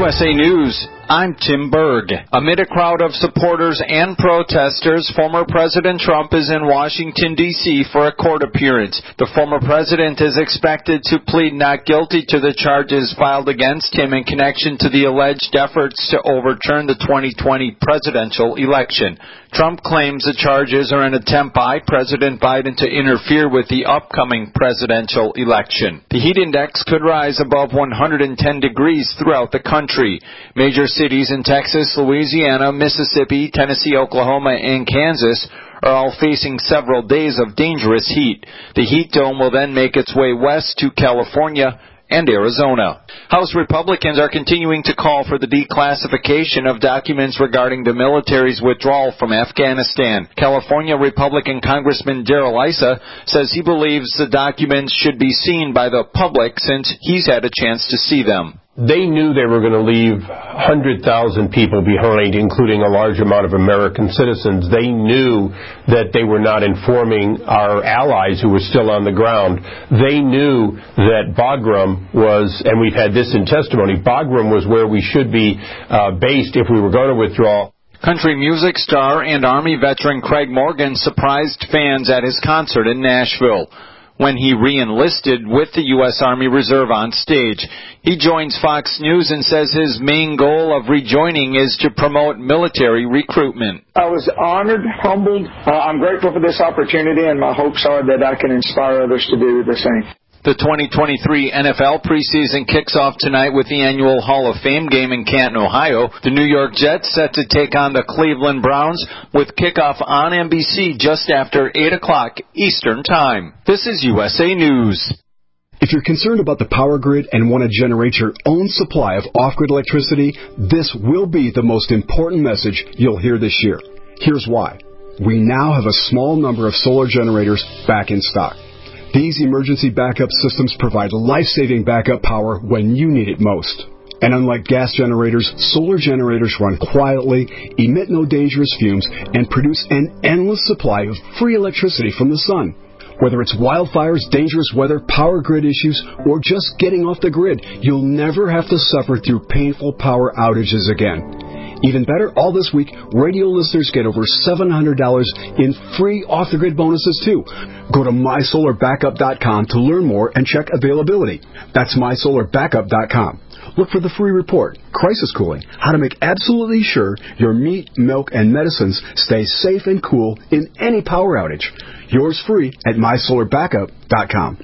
USA News, I'm Tim Berg. Amid a crowd of supporters and protesters, former President Trump is in Washington, D.C. for a court appearance. The former president is expected to plead not guilty to the charges filed against him in connection to the alleged efforts to overturn the 2020 presidential election. Trump claims the charges are an attempt by President Biden to interfere with the upcoming presidential election. The heat index could rise above 110 degrees throughout the country. Major cities in Texas, Louisiana, Mississippi, Tennessee, Oklahoma, and Kansas are all facing several days of dangerous heat. The heat dome will then make its way west to California and Arizona. House Republicans are continuing to call for the declassification of documents regarding the military's withdrawal from Afghanistan. California Republican Congressman Darrell Issa says he believes the documents should be seen by the public since he's had a chance to see them. They knew they were going to leave 100,000 people behind, including a large amount of American citizens. They knew that they were not informing our allies who were still on the ground. They knew that Bagram was, and we've had this in testimony, Bagram was where we should be based if we were going to withdraw. Country music star and Army veteran Craig Morgan surprised fans at his concert in Nashville when he re-enlisted with the U.S. Army Reserve on stage. He joins Fox News and says his main goal of rejoining is to promote military recruitment. I was honored, humbled. I'm grateful for this opportunity, and my hopes are that I can inspire others to do the same. The 2023 NFL preseason kicks off tonight with the annual Hall of Fame game in Canton, Ohio. The New York Jets set to take on the Cleveland Browns with kickoff on NBC just after 8 o'clock Eastern Time. This is USA News. If you're concerned about the power grid and want to generate your own supply of off-grid electricity, this will be the most important message you'll hear this year. Here's why. We now have a small number of solar generators back in stock. These emergency backup systems provide life-saving backup power when you need it most. And unlike gas generators, solar generators run quietly, emit no dangerous fumes, and produce an endless supply of free electricity from the sun. Whether it's wildfires, dangerous weather, power grid issues, or just getting off the grid, you'll never have to suffer through painful power outages again. Even better, all this week, radio listeners get over $700 in free off-the-grid bonuses, too. Go to MySolarBackup.com to learn more and check availability. That's MySolarBackup.com. Look for the free report, Crisis Cooling, how to make absolutely sure your meat, milk, and medicines stay safe and cool in any power outage. Yours free at MySolarBackup.com.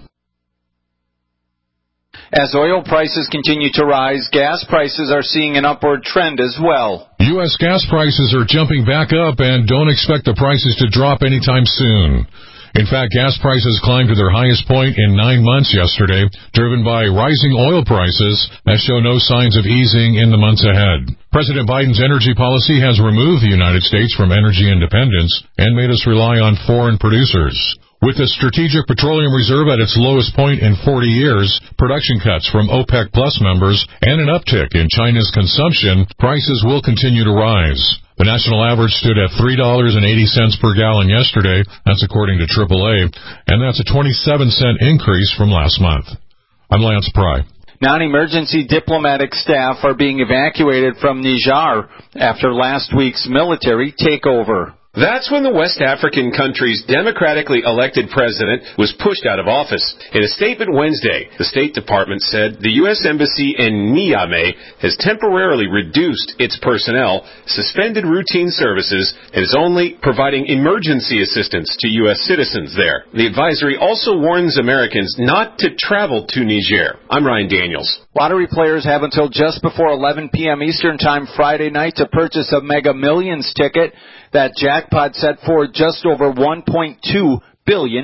As oil prices continue to rise, gas prices are seeing an upward trend as well. U.S. gas prices are jumping back up and don't expect the prices to drop anytime soon. In fact, gas prices climbed to their highest point in 9 months yesterday, driven by rising oil prices that show no signs of easing in the months ahead. President Biden's energy policy has removed the United States from energy independence and made us rely on foreign producers. With the Strategic Petroleum Reserve at its lowest point in 40 years, production cuts from OPEC Plus members, and an uptick in China's consumption, prices will continue to rise. The national average stood at $3.80 per gallon yesterday. That's according to AAA, and that's a 27-cent increase from last month. I'm Lance Pry. Non-emergency diplomatic staff are being evacuated from Niger after last week's military takeover. That's when the West African country's democratically elected president was pushed out of office. In a statement Wednesday, the State Department said the U.S. Embassy in Niamey has temporarily reduced its personnel, suspended routine services, and is only providing emergency assistance to U.S. citizens there. The advisory also warns Americans not to travel to Niger. I'm Ryan Daniels. Lottery players have until just before 11 p.m. Eastern Time Friday night to purchase a Mega Millions ticket. That jackpot set for just over $1.2 billion.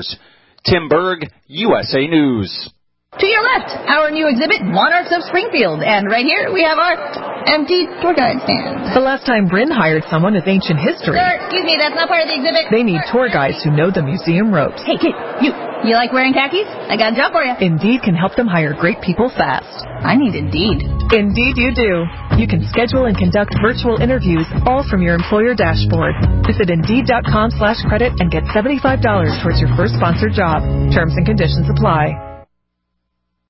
Tim Berg, USA News. To your left, our new exhibit, Monarchs of Springfield. And right here, we have our empty tour guide stand. The last time Bryn hired someone with ancient history. Sir, excuse me, that's not part of the exhibit. They need tour guides who know the museum ropes. Hey, kid, you like wearing khakis? I got a job for you. Indeed can help them hire great people fast. I need Indeed. Indeed you do. You can schedule and conduct virtual interviews all from your employer dashboard. Visit Indeed.com/credit and get $75 towards your first sponsored job. Terms and conditions apply.